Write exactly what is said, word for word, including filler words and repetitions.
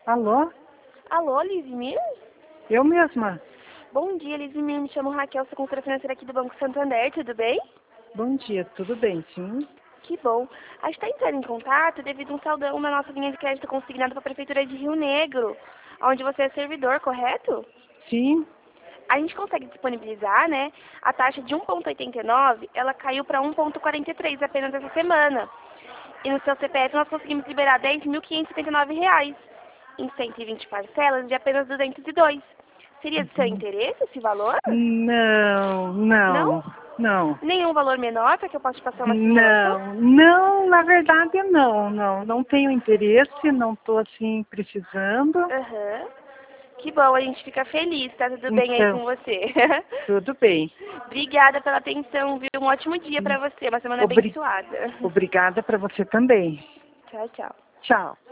Alô? Alô, Lizmir? Eu mesma. Bom dia, Lizmir. Me chamo Raquel, sou consultora financeira aqui do Banco Santander, tudo bem? Bom dia, tudo bem, sim? Que bom. A gente está entrando em contato devido a um saldão na nossa linha de crédito consignado para a Prefeitura de Rio Negro, onde você é servidor, correto? Sim. A gente consegue disponibilizar, né? A taxa de um vírgula oitenta e nove, ela caiu para um vírgula quarenta e três apenas essa semana. E no seu C P F nós conseguimos liberar dez mil quinhentos e setenta e nove reais em cento e vinte parcelas de apenas duzentos e dois. Seria de seu interesse esse valor? Não, Não? não, não. Nenhum valor menor para que eu possa te passar uma simulação? Não, não, na verdade não, não. Não tenho interesse, não estou assim precisando. Aham. Que bom, a gente fica feliz, tá tudo bem aí Então, com você. tudo bem. Obrigada pela atenção, viu? Um ótimo dia para você, uma semana Obri- abençoada. Obrigada para você também. Tchau, tchau. Tchau.